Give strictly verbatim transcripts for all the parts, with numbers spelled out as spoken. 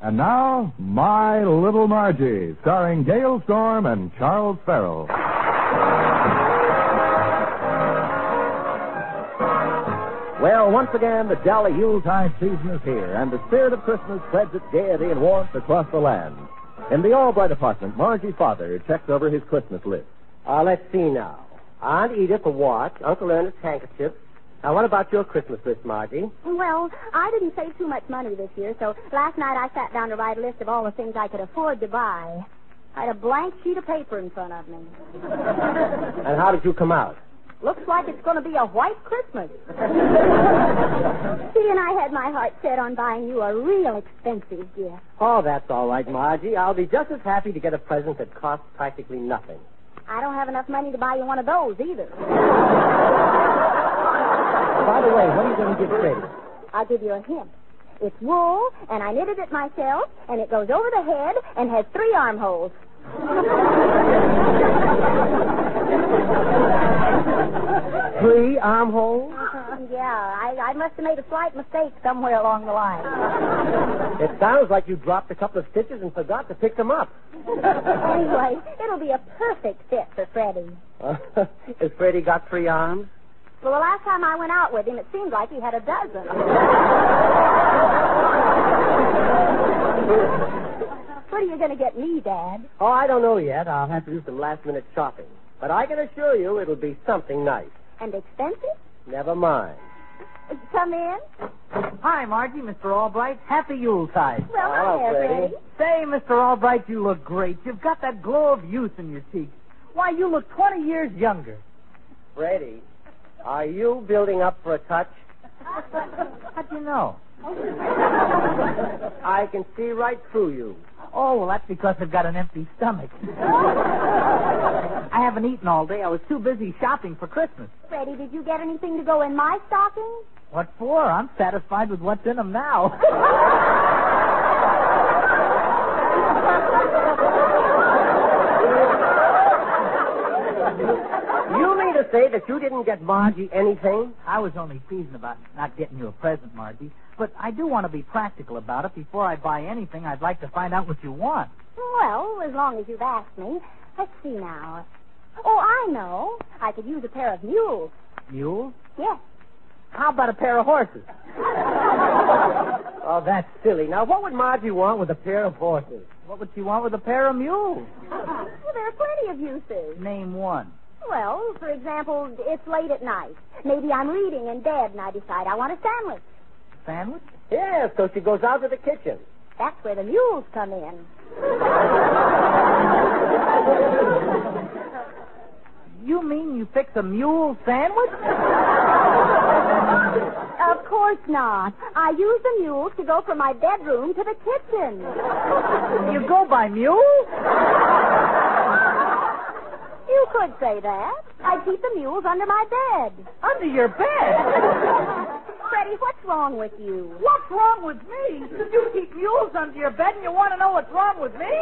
And now, My Little Margie, starring Gail Storm and Charles Farrell. Well, once again, the jolly Yuletide season is here, and the spirit of Christmas spreads its gaiety and warmth across the land. In the Albright apartment, Margie's father checks over his Christmas list. Uh, let's see now. Aunt Edith a watch, Uncle Ernest handkerchief. Now, what about your Christmas list, Margie? Well, I didn't save too much money this year, so last night I sat down to write a list of all the things I could afford to buy. I had a blank sheet of paper in front of me. And how did you come out? Looks like it's going to be a white Christmas. See, and I had my heart set on buying you a real expensive gift. Oh, that's all right, Margie. I'll be just as happy to get a present that costs practically nothing. I don't have enough money to buy you one of those either. By the way, what are you going to give Freddie? I'll give you a hint. It's wool, and I knitted it myself, and it goes over the head and has three armholes. Three armholes? Uh, yeah, I, I must have made a slight mistake somewhere along the line. It sounds like you dropped a couple of stitches and forgot to pick them up. Anyway, it'll be a perfect fit for Freddie. Uh, has Freddie got three arms? Well, the last time I went out with him, it seemed like he had a dozen. What are you going to get me, Dad? Oh, I don't know yet. I'll have to do some last-minute shopping. But I can assure you it'll be something nice. And expensive? Never mind. Come in. Hi, Margie, Mister Albright. Happy Yuletide. Well, Hello, hi there, Freddie. Freddie. Say, Mister Albright, you look great. You've got that glow of youth in your cheeks. Why, you look twenty years younger. Freddie, are you building up for a touch? How'd you know? I can see right through you. Oh, well, that's because I've got an empty stomach. I haven't eaten all day. I was too busy shopping for Christmas. Freddie, did you get anything to go in my stocking? What for? I'm satisfied with what's in them now. You mean to say that you didn't get Margie anything? I was only teasing about not getting you a present, Margie. But I do want to be practical about it. Before I buy anything, I'd like to find out what you want. Well, as long as you've asked me. Let's see now. Oh, I know. I could use a pair of mules. Mules? Yes. How about a pair of horses? Oh, that's silly. Now, what would Margie want with a pair of horses? What would she want with a pair of mules? Well, there are plenty of uses. Name one. Well, for example, it's late at night. Maybe I'm reading in bed and I decide I want a sandwich. Sandwich? Yeah, so she goes out to the kitchen. That's where the mules come in. You mean you fix a mule sandwich? Of course not. I use the mules to go from my bedroom to the kitchen. You go by mule? You could say that. I keep the mules under my bed. Under your bed? Freddie, what's wrong with you? What's wrong with me? You keep mules under your bed and you want to know what's wrong with me?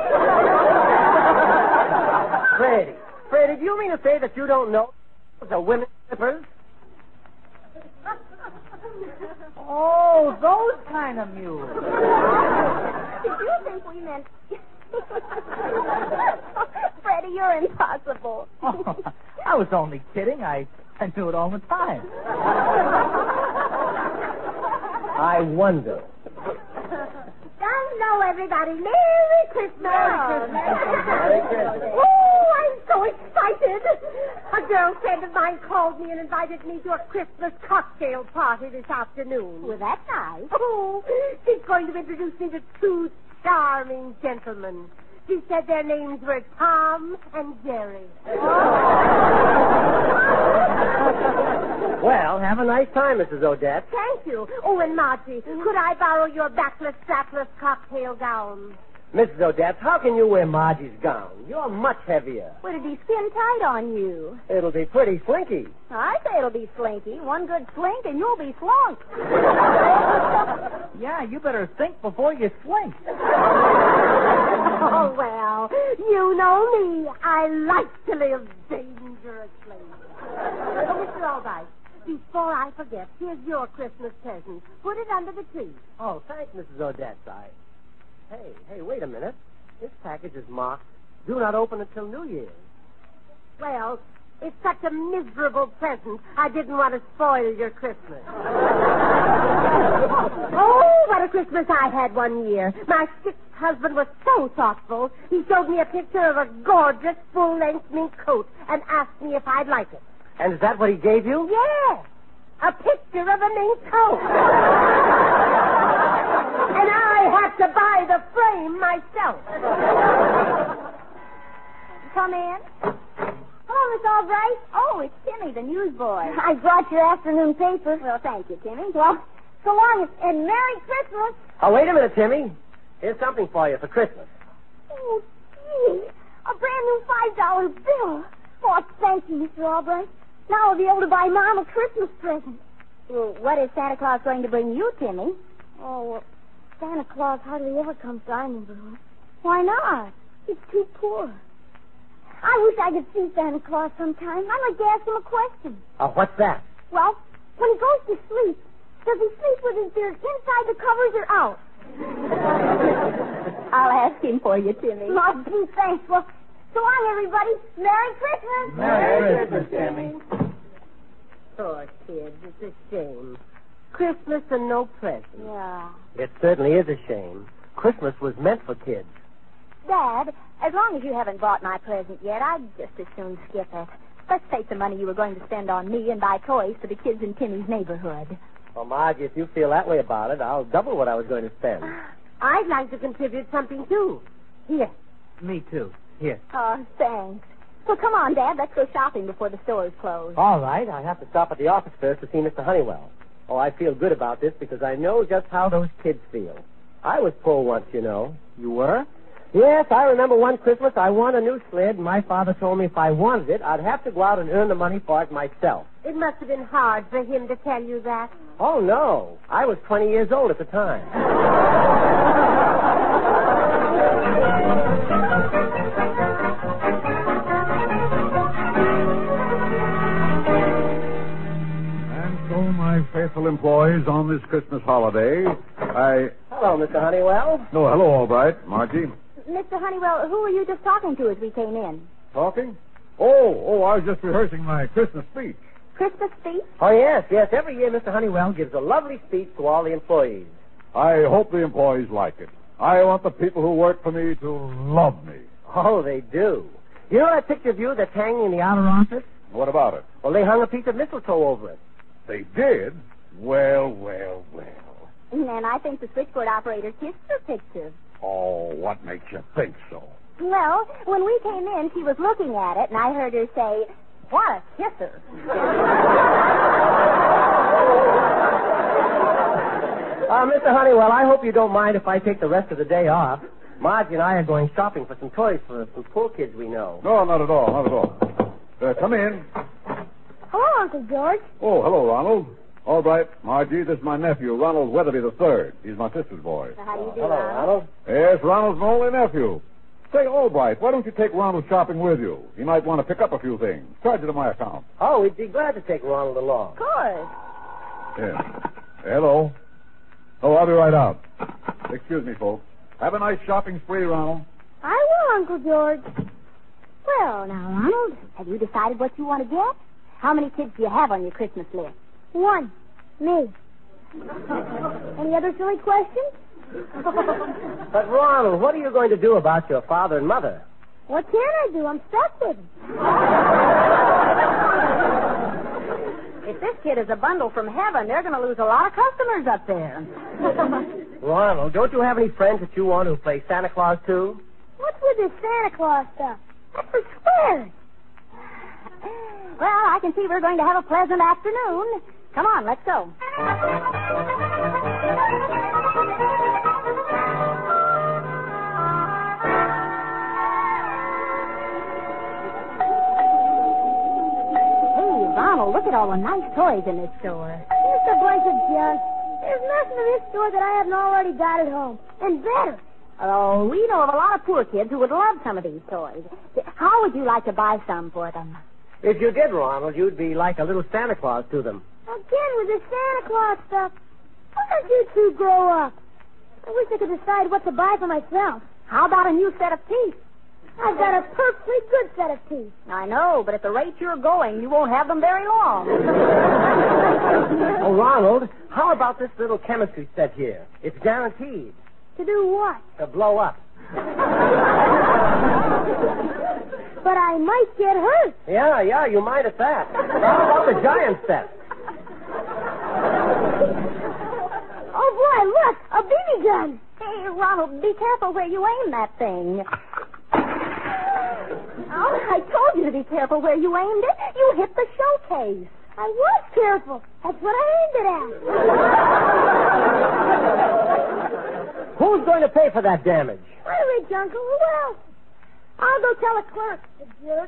Freddie, Freddie, do you mean to say that you don't know the women's slippers? Oh, those kind of mules. Did you think we meant... Freddie, you're impossible. Oh, I was only kidding. I, I do it all the time. I wonder. Hello, everybody. Merry Christmas. Merry Christmas. Oh, I'm so excited. A girl friend of mine called me and invited me to a Christmas cocktail party this afternoon. Well, that's nice. Oh, she's going to introduce me to two charming gentlemen. She said their names were Tom and Jerry. Well, have a nice time, Missus Odette. Thank you. Oh, and Margie, could I borrow your backless, strapless cocktail gown? Missus Odette, how can you wear Margie's gown? You're much heavier. Would it be skin tight on you? It'll be pretty slinky. I say it'll be slinky. One good slink and you'll be slunk. Yeah, you better think before you slink. Oh, well, you know me. I like to live dangerously. Oh, Mister Albright, before I forget, here's your Christmas present. Put it under the tree. Oh, thanks, Missus Odette. I... Hey, hey, wait a minute. This package is marked, do not open until New Year's. Well, it's such a miserable present. I didn't want to spoil your Christmas. Oh, what a Christmas I had one year. My sixth husband was so thoughtful. He showed me a picture of a gorgeous full-length mink coat and asked me if I'd like it. And is that what he gave you? Yes. A picture of a mink coat. And I had to buy the frame myself. Come in. Hello, Miss Albright. Oh, it's Timmy, the newsboy. I brought your afternoon paper. Well, thank you, Timmy. Well, so long and Merry Christmas. Oh, wait a minute, Timmy. Here's something for you for Christmas. Oh, gee. A brand new five dollar bill. Oh, thank you, Mister Albright. Now I'll be able to buy Mom a Christmas present. Well, what is Santa Claus going to bring you, Timmy? Oh, well, Santa Claus hardly ever comes to our neighborhood. Why not? He's too poor. I wish I could see Santa Claus sometime. I'd like to ask him a question. Oh, what's that? Well, when he goes to sleep, does he sleep with his beard inside the covers or out? I'll ask him for you, Timmy. Oh, gee, thanks. Well, so long, everybody. Merry Christmas. Merry Christmas, Timmy. Poor kids. It's a shame. Christmas and no present. Yeah. It certainly is a shame. Christmas was meant for kids. Dad, as long as you haven't bought my present yet, I'd just as soon skip it. Let's take the money you were going to spend on me and buy toys for the kids in Timmy's neighborhood. Well, Margie, if you feel that way about it, I'll double what I was going to spend. I'd like to contribute something, too. Here. Me too. Here. Oh, thanks. Well, come on, Dad. Let's go shopping before the stores close. All right. I have to stop at the office first to see Mister Honeywell. Oh, I feel good about this because I know just how those kids feel. I was poor once, you know. You were? Yes, I remember one Christmas I won a new sled, and my father told me if I wanted it, I'd have to go out and earn the money for it myself. It must have been hard for him to tell you that. Oh, no. I was twenty years old at the time. And so, my faithful employees, on this Christmas holiday, I... Hello, Mister Honeywell. No, hello, Albright. Margie. Mister Honeywell, who were you just talking to as we came in? Talking? Oh, oh, I was just rehearsing my Christmas speech. Christmas speech? Oh, yes, yes. Every year, Mister Honeywell gives a lovely speech to all the employees. I hope the employees like it. I want the people who work for me to love me. Oh, they do. You know that picture of you that's hanging in the outer office? What about it? Well, they hung a piece of mistletoe over it. They did? Well, well, well. And I think the switchboard operator kissed her picture. Oh, what makes you think so? Well, when we came in, she was looking at it, and I heard her say, "What a kisser." Uh, Mister Honeywell, I hope you don't mind if I take the rest of the day off. Margie and I are going shopping for some toys for some poor kids we know. No, not at all, not at all. Uh, come in. Hello, Uncle George. Oh, hello, Ronald. All right, Margie, this is my nephew, Ronald Weatherby the Third. He's my sister's boy. How do you do, Hello, Ronald. Yes, Ronald's my only nephew. Say, Albright, why don't you take Ronald shopping with you? He might want to pick up a few things. Charge it to my account. Oh, we'd be glad to take Ronald along. Of course. Yeah. Hello. Oh, I'll be right out. Excuse me, folks. Have a nice shopping spree, Ronald. I will, Uncle George. Well, now, Ronald, have you decided what you want to get? How many kids do you have on your Christmas list? One. Me. Any other silly questions? But, Ronald, what are you going to do about your father and mother? What can I do? I'm stuck with them. If this kid is a bundle from heaven, they're going to lose a lot of customers up there. Ronald, don't you have any friends that you want who play Santa Claus, too? What's with this Santa Claus stuff? That's for squares. Well, I can see we're going to have a pleasant afternoon. Come on, let's go. Hey, Ronald, look at all the nice toys in this store. Just a bunch of junk. There's nothing in this store that I haven't already got at home. And better. Oh, we know of a lot of poor kids who would love some of these toys. How would you like to buy some for them? If you did, Ronald, you'd be like a little Santa Claus to them. Again with this Santa Claus stuff. Why don't you two grow up? I wish I could decide what to buy for myself. How about a new set of teeth? I've got a perfectly good set of teeth. I know, but at the rate you're going, you won't have them very long. Oh, Ronald, how about this little chemistry set here? It's guaranteed. To do what? To blow up. But I might get hurt. Yeah, yeah, you might at that. How about the giant set? Oh, boy, look, a B B gun. Hey, Ronald, be careful where you aim that thing. Oh, I told you to be careful where you aimed it. You hit the showcase. I was careful. That's what I aimed it at. Who's going to pay for that damage? Wait, Rich, Uncle. Who else? I'll go tell a clerk, the jerk.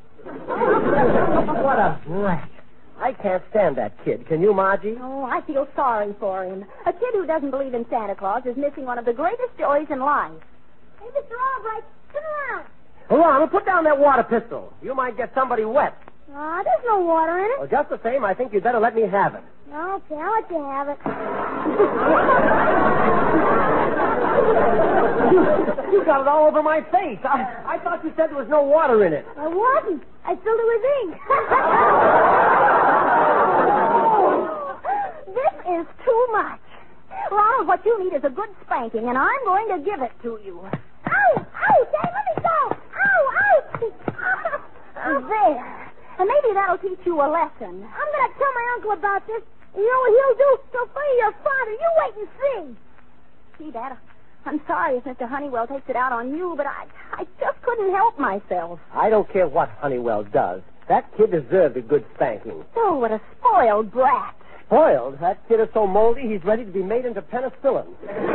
What a brat. I can't stand that kid. Can you, Margie? Oh, I feel sorry for him. A kid who doesn't believe in Santa Claus is missing one of the greatest joys in life. Hey, Mister Albright, turn around. Ronald, put down that water pistol. You might get somebody wet. Ah, there's no water in it. Well, just the same, I think you'd better let me have it. Okay, I'll let you have it. You, you got it all over my face. I, I thought you said there was no water in it. I wasn't. I filled it with ink. This is too much. Ronald, what you need is a good spanking, and I'm going to give it to you. Ow! Ow! Dad, let me go! Ow! Ow! There. And maybe that'll teach you a lesson. I'm going to tell my uncle about this. You know what he'll do? He'll fire your father. You wait and see. See, Dad, I'm sorry if Mister Honeywell takes it out on you, but I, I just couldn't help myself. I don't care what Honeywell does. That kid deserved a good spanking. Oh, what a spoiled brat. Spoiled? That kid is so moldy, he's ready to be made into penicillin.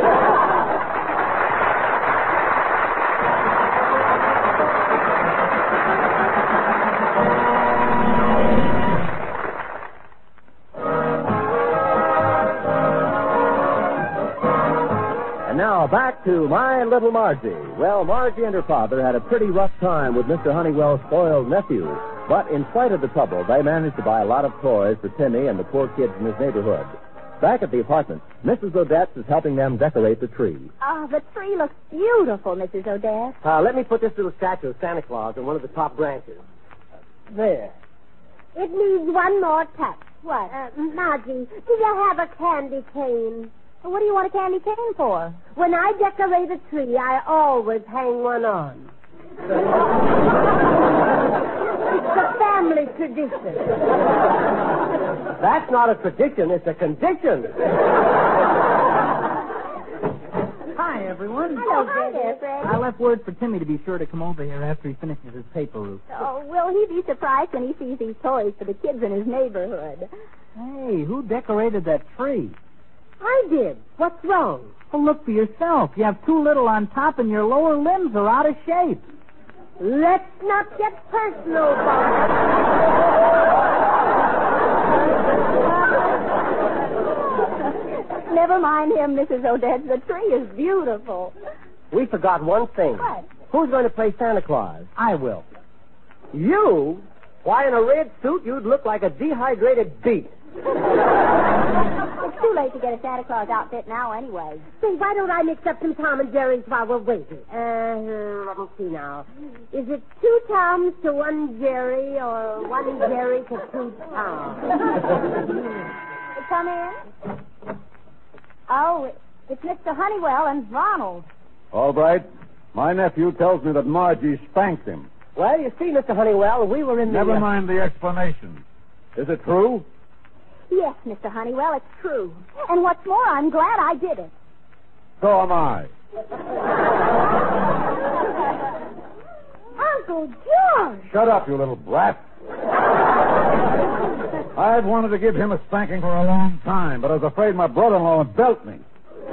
Now, back to My Little Margie. Well, Margie and her father had a pretty rough time with Mister Honeywell's spoiled nephew. But in spite of the trouble, they managed to buy a lot of toys for Timmy and the poor kids in his neighborhood. Back at the apartment, Missus Odette is helping them decorate the tree. Oh, the tree looks beautiful, Missus Odette. Uh, let me put this little statue of Santa Claus on one of the top branches. There. It needs one more touch. What? Uh, Margie, do you have a candy cane? Well, what do you want a candy cane for? When I decorate a tree, I always hang one on. It's a family tradition. That's not a tradition, it's a condition. Hi, everyone. Hello, hi there, Fred. I left word for Timmy to be sure to come over here after he finishes his paper route. Oh, will he be surprised when he sees these toys for the kids in his neighborhood? Hey, who decorated that tree? I did. What's wrong? Well, look for yourself. You have too little on top and your lower limbs are out of shape. Let's not get personal, Bob. Never mind him, Missus Odette. The tree is beautiful. We forgot one thing. What? Who's going to play Santa Claus? I will. You? Why, in a red suit, you'd look like a dehydrated beet. It's too late to get a Santa Claus outfit now anyway. Say, why don't I mix up some Tom and Jerry's while we're waiting? Uh, let me see now. Is it two Toms to one Jerry or one Jerry to two Toms? Come in. Oh, it's Mister Honeywell and Ronald. All right. My nephew tells me that Margie spanked him. Well, you see, Mister Honeywell, we were in the... Never uh, mind the explanation. Is it true? Yes, Mister Honeywell, it's true. And what's more, I'm glad I did it. So am I. Uncle George! Shut up, you little brat. I've wanted to give him a spanking for a long time, but I was afraid my brother-in-law would belt me.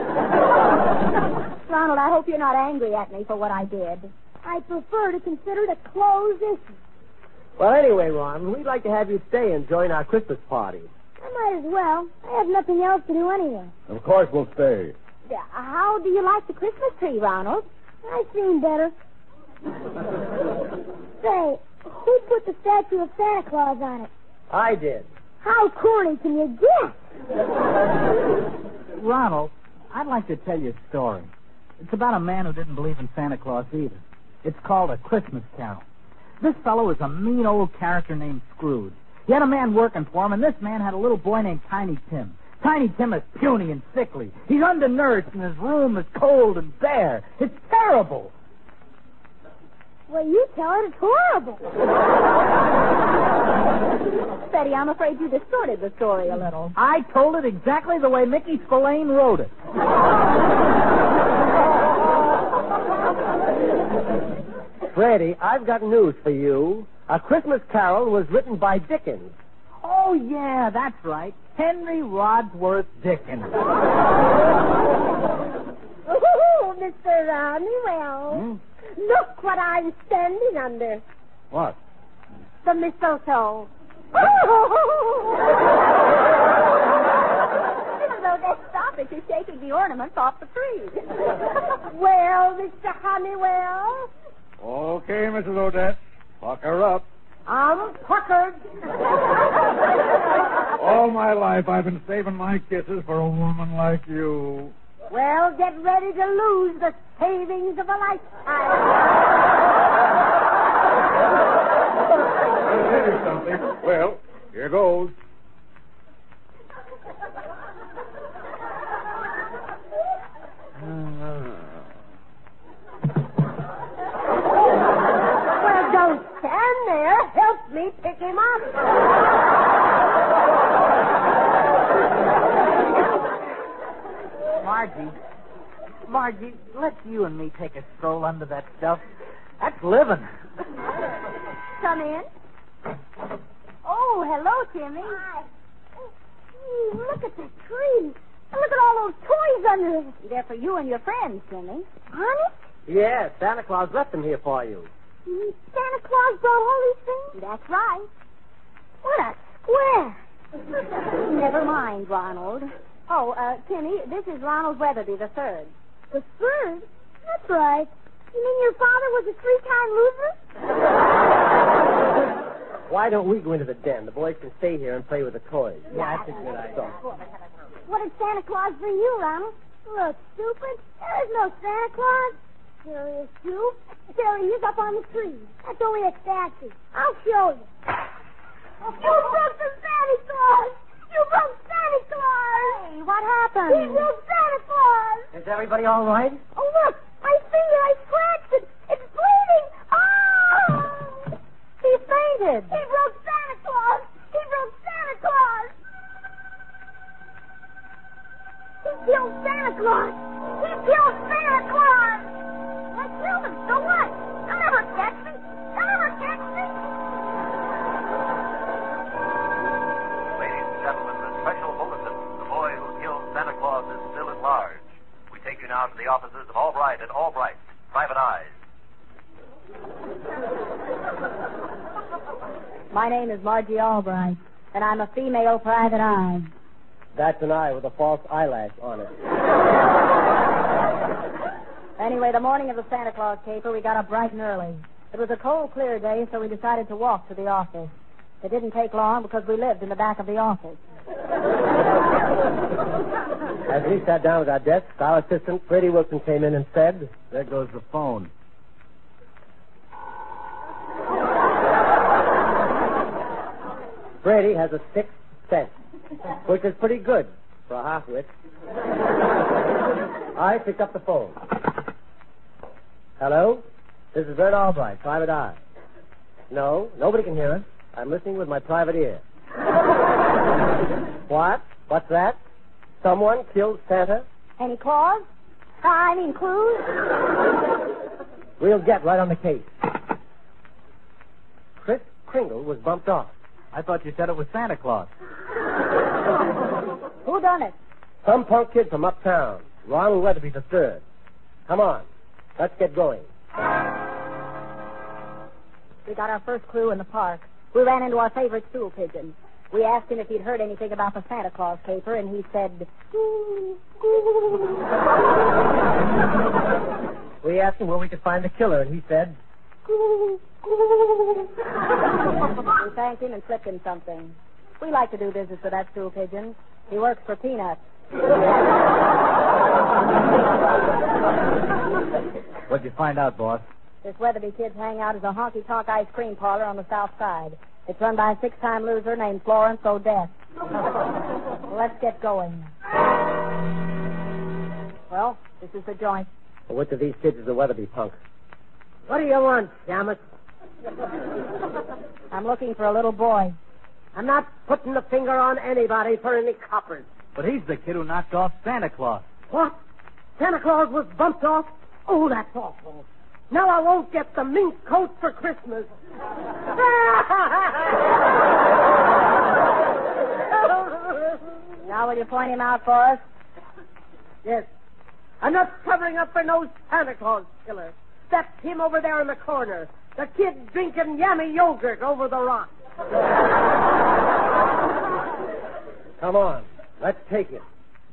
Ronald, I hope you're not angry at me for what I did. I prefer to consider it a closed issue. Well, anyway, Ron, we'd like to have you stay and join our Christmas party. I might as well. I have nothing else to do anyway. Of course we'll stay. Yeah, how do you like the Christmas tree, Ronald? I've seen better. Say, who put the statue of Santa Claus on it? I did. How corny can you get? Ronald, I'd like to tell you a story. It's about a man who didn't believe in Santa Claus either. It's called A Christmas Carol. This fellow was a mean old character named Scrooge. He had a man working for him, and this man had a little boy named Tiny Tim. Tiny Tim is puny and sickly. He's undernourished, and his room is cold and bare. It's terrible. Well, you tell it, it's horrible. Betty, I'm afraid you distorted the story a little. I told it exactly the way Mickey Spillane wrote it. Freddie, I've got news for you. A Christmas Carol was written by Dickens. Oh, yeah, that's right. Henry Wadsworth Dickens. Oh, Mister Honeywell. Hmm? Look what I'm standing under. What? The mistletoe. Even though they stop it, you're shaking the ornaments off the tree. Well, Mister Honeywell, Okay, Missus Odette. Pucker up. I'm puckered. All my life I've been saving my kisses for a woman like you. Well, get ready to lose the savings of a lifetime. Here's something. Well, here goes. Well, don't stand there. Help me pick him up. Margie, Margie, let's you and me take a stroll under that stuff. That's living. Come in. Oh, hello, Timmy. Hi. Gee, look at the tree. And look at all those toys under it. They're for you and your friends, Timmy. Honest? Yes, Santa Claus left them here for you. Mm, Santa Claus brought all these things? That's right. What a square. Never mind, Ronald. Oh, uh, Timmy, this is Ronald Weatherby the third. The third? That's right. You mean your father was a three-time loser? Why don't we go into the den? The boys can stay here and play with the toys. Yeah, that's a good idea. What did Santa Claus bring you, Ronald? Look, stupid. There is no Santa Claus. There is, too. There he is up on the tree. That's only a statue. I'll show you. You broke the Santa Claus! You broke Santa Claus! Hey, what happened? He broke Santa Claus! Is everybody all right? Oh, look! My finger, I scratched it! It's bleeding! Oh! He fainted. He broke Santa Claus! He broke Santa Claus! He killed Santa Claus! He killed Santa Claus! I killed him, so what? They'll never catch me! They'll never catch me! Ladies and gentlemen, a special bulletin. The boy who killed Santa Claus is still at large. We take you now to the offices of Albright and Albright, Private Eyes. My name is Margie Albright, and I'm a female private eye. That's an eye with a false eyelash on it. Anyway, the morning of the Santa Claus caper, we got up bright and early. It was a cold, clear day, so we decided to walk to the office. It didn't take long because we lived in the back of the office. As we sat down at our desks, our assistant, Freddie Wilson, came in and said, There goes the phone. Freddie has a sixth sense, which is pretty good for a half-wit. I picked up the phone. Hello? This is Bert Albright, Private Eye. No, nobody can hear us. I'm listening with my private ear. What? What's that? Someone killed Santa? Any claws? Uh, I mean clues? We'll get right on the case. Chris Kringle was bumped off. I thought you said it was Santa Claus. Who done it? Some punk kid from uptown, Ronald Weatherby the third. Come on, let's get going. We got our first clue in the park. We ran into our favorite stool pigeon. We asked him if he'd heard anything about the Santa Claus caper, and he said, We asked him where we could find the killer, and he said, we thanked him and slipped him something. We like to do business with that stool pigeon. He works for peanuts. you find out, boss? This Weatherby Kids Hangout is a honky-tonk ice cream parlor on the south side. It's run by a six-time loser named Florence Odette. Let's get going. Well, this is the joint. Well, which of these kids is the Weatherby punk? What do you want, Shamus? I'm looking for a little boy. I'm not putting the finger on anybody for any coppers. But he's the kid who knocked off Santa Claus. What? Santa Claus was bumped off? Oh, that's awful. Now I won't get the mink coat for Christmas. Now will you point him out for us? Yes. I'm not covering up for no Santa Claus killer. That's him over there in the corner. The kid drinking yummy yogurt over the rock. Come on. Let's take it.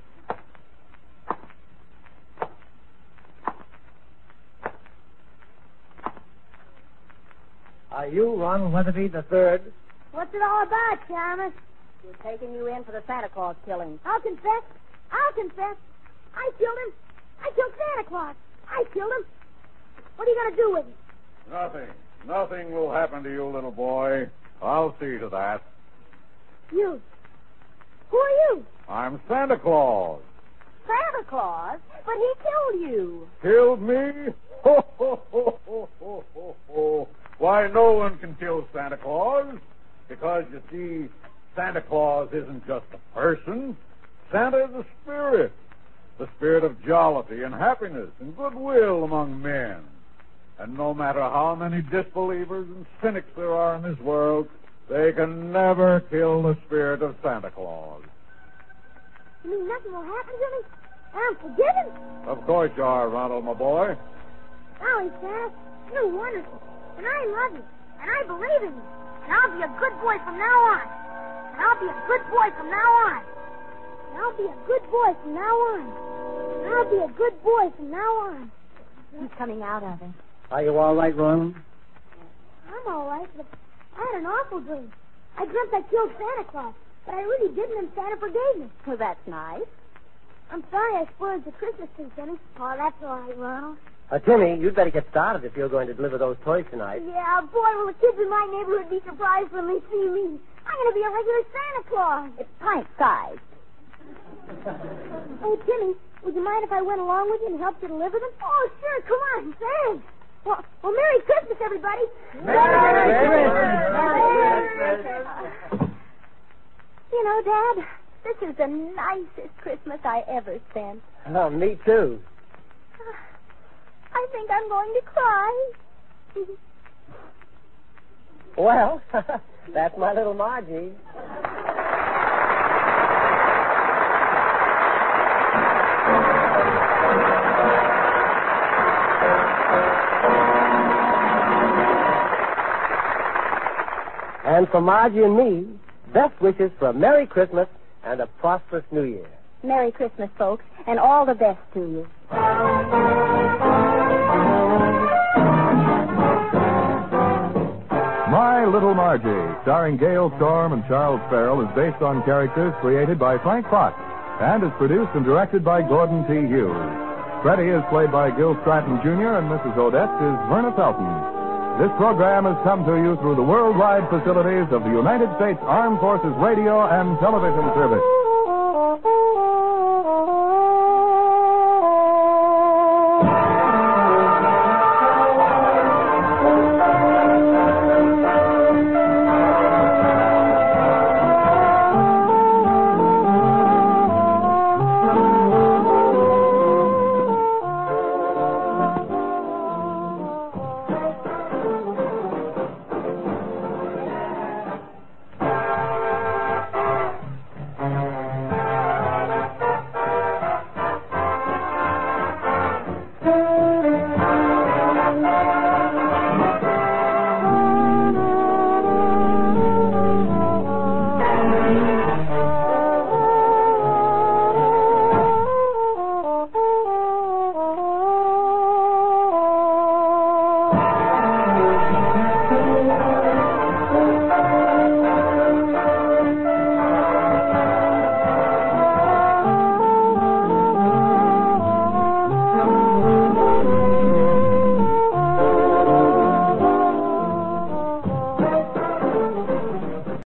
Are you Ronald Weatherby the third? What's it all about, Shamus? We're taking you in for the Santa Claus killing. I'll confess. I'll confess. I killed him. I killed Santa Claus. I killed him. What are you going to do with him? Nothing. Nothing will happen to you, little boy. I'll see to that. You. Who are you? I'm Santa Claus. Santa Claus? But he killed you. Killed me? Ho, ho, ho, ho, ho, ho, ho. Why, no one can kill Santa Claus. Because, you see, Santa Claus isn't just a person. Santa is a spirit. The spirit of jollity and happiness and goodwill among men. And no matter how many disbelievers and cynics there are in this world, they can never kill the spirit of Santa Claus. You mean nothing will happen to me? I'm forgiven? Of course you are, Ronald, my boy. Golly, Santa, you're wonderful. And I love you. And I believe in you. And I'll be a good boy from now on. And I'll be a good boy from now on. And I'll be a good boy from now on. And I'll be a good boy from now on. He's coming out of it. Are you all right, Ronald? I'm all right, but I had an awful dream. I dreamt I killed Santa Claus, but I really didn't, and Santa forgave me. Well, that's nice. I'm sorry I spoiled the Christmas tree, Timmy. Oh, that's all right, Ronald. Uh, Timmy, you'd better get started if you're going to deliver those toys tonight. Yeah, boy, will the kids in my neighborhood be surprised when they see me. I'm going to be a regular Santa Claus. It's pint size. Hey, Timmy, would you mind if I went along with you and helped you deliver them? Oh, sure, come on, thanks. Well, well, Merry Christmas, everybody. Merry Christmas. You know, Dad, this is the nicest Christmas I ever spent. Oh, me too. I think I'm going to cry. Well, that's my little Margie. And for Margie and me, best wishes for a Merry Christmas and a prosperous New Year. Merry Christmas, folks, and all the best to you. My Little Margie, starring Gail Storm and Charles Farrell, is based on characters created by Frank Fox and is produced and directed by Gordon T. Hughes. Freddie is played by Gil Stratton Junior and Missus Odette is Verna Felton. This program has come to you through the worldwide facilities of the United States Armed Forces Radio and Television Service.